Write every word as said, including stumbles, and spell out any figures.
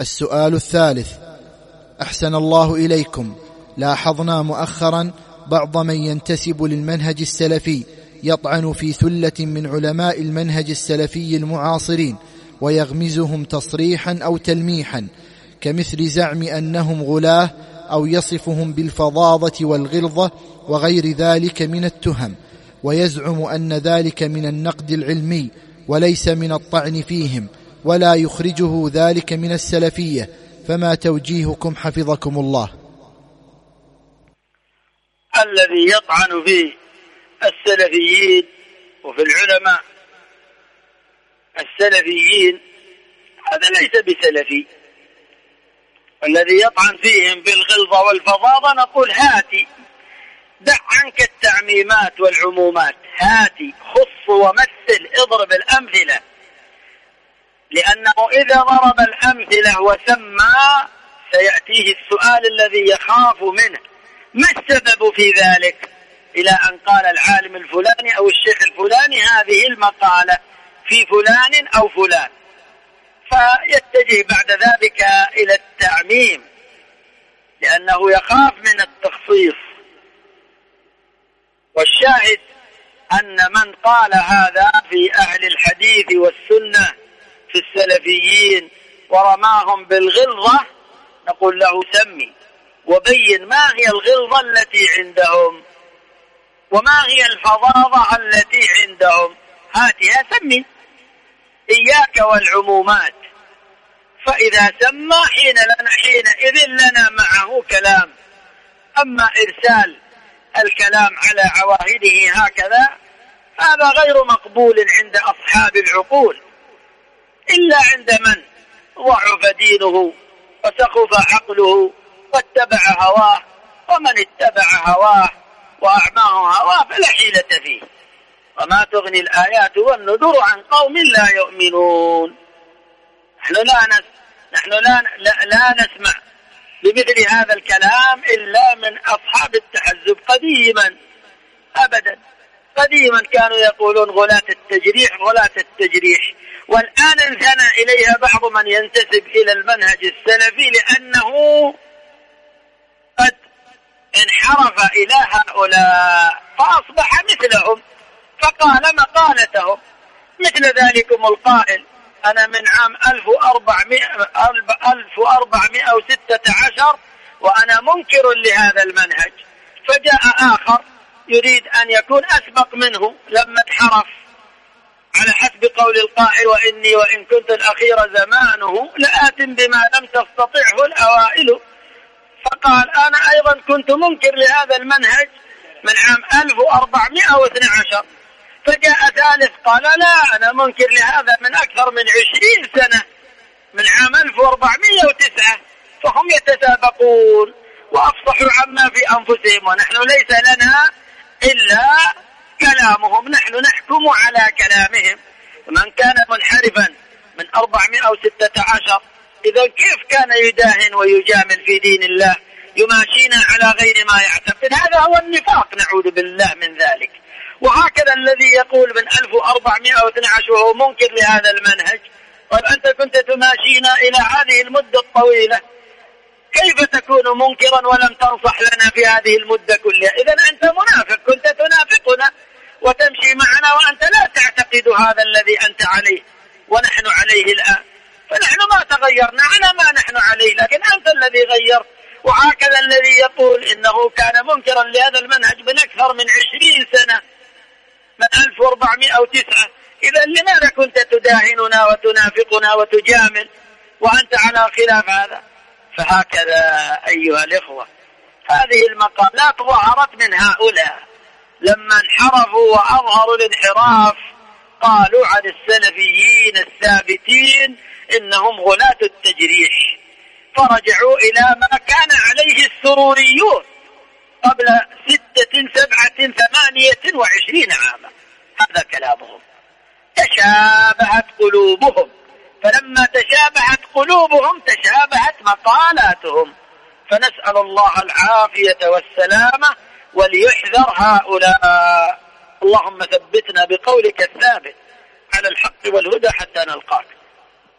السؤال الثالث: أحسن الله إليكم، لاحظنا مؤخرا بعض من ينتسب للمنهج السلفي يطعن في ثلة من علماء المنهج السلفي المعاصرين ويغمزهم تصريحا أو تلميحا، كمثل زعم أنهم غلاه أو يصفهم بالفظاظة والغلظة وغير ذلك من التهم، ويزعم أن ذلك من النقد العلمي وليس من الطعن فيهم، ولا يخرجه ذلك من السلفية، فما توجيهكم حفظكم الله؟ الذي يطعن في السلفيين وفي العلماء السلفيين هذا ليس بسلفي. الذي يطعن فيهم بالغلظة والفظاظة نقول هاتي، دع عنك التعميمات والعمومات، هاتي خص ومثل، اضرب الأمثلة، لأنه إذا ضرب الأمثلة وسمى سيأتيه السؤال الذي يخاف منه: ما السبب في ذلك؟ إلى أن قال العالم الفلاني أو الشيخ الفلاني هذه المقالة في فلان أو فلان، فيتجه بعد ذلك إلى التعميم لأنه يخاف من التخصيص. والشاهد أن من قال هذا في أهل الحديث والسنة في السلفيين ورماهم بالغلظة نقول له سمي وبين ما هي الغلظة التي عندهم وما هي الفظاظة التي عندهم، هاتها سمي، إياك والعمومات. فإذا سمى حين لنا حينئذ لنا معه كلام. أما إرسال الكلام على عواهده هكذا هذا غير مقبول عند أصحاب العقول، إلا عند من ضعف دينه وسخف عقله واتبع هواه، ومن اتبع هواه وأعماه هواه فلا حيلة فيه. وما تغني الآيات والنذر عن قوم لا يؤمنون. نحن لا نس... نحن لا... لا... لا نسمع بمثل هذا الكلام إلا من أصحاب التحزب قديما أبدا. قديما كانوا يقولون غلاة التجريح غلاة التجريح، والآن انثنى إليها بعض من ينتسب إلى المنهج السلفي لأنه قد انحرف إلى هؤلاء فأصبح مثلهم فقال مقالتهم. مثل ذلكم القائل: أنا من عام ألف وأربعمائة وستة عشر وأنا منكر لهذا المنهج، فجاء آخر يريد أن يكون أسبق منه لما انحرف، على حسب قول القائل: وإني وإن كنت الأخير زمانه لآت بما لم تستطعه الأوائل. فقال: أنا أيضا كنت منكر لهذا المنهج من عام ألف وأربعمائة واثني عشر. فجاء ثالث قال: لا، أنا منكر لهذا من أكثر من عشرين سنة من عام ألف وأربعمائة وتسعة. فهم يتسابقون وأفصحوا عما في أنفسهم، ونحن ليس لنا إلا كلامهم، نحن نحكم على كلامهم. من كان منحرفا من أربعمائة وستة عشر إذا كيف كان يداهن ويجامل في دين الله يماشينا على غير ما يعتقد؟ هذا هو النفاق، نعوذ بالله من ذلك. وهكذا الذي يقول من ألف وأربعمائة واثني عشر وهو منكر لهذا المنهج، طيب أنت كنت تماشينا إلى هذه المدة الطويلة، كيف تكون منكرا ولم تنصح لنا في هذه المدة كلها؟ إذن أنت منافق، كنت تنافقنا وتمشي معنا وأنت لا تعتقد هذا الذي أنت عليه ونحن عليه الآن. فنحن ما تغيرنا على ما نحن عليه، لكن أنت الذي غيرت. وهكذا الذي يقول إنه كان منكرا لهذا المنهج من أكثر من عشرين سنة من ألف وأربعمائة وتسعة، إذا لماذا كنت تداهننا وتنافقنا وتجامل وأنت على خلاف هذا؟ فهكذا أيها الإخوة هذه المقالات ظهرت من هؤلاء لما انحرفوا وأظهروا الانحراف، قالوا عن السلفيين الثابتين إنهم غلاة التجريح، فرجعوا إلى ما كان عليه السروريون قبل ستة سبعة ثمانية وعشرين عاما. هذا كلامهم. تشابهت قلوبهم، فلما تشابهت قلوبهم تشابهت مقالاتهم. فنسأل الله العافية والسلامة وليحذر هؤلاء. اللهم ثبتنا بقولك الثابت على الحق والهدى حتى نلقاك.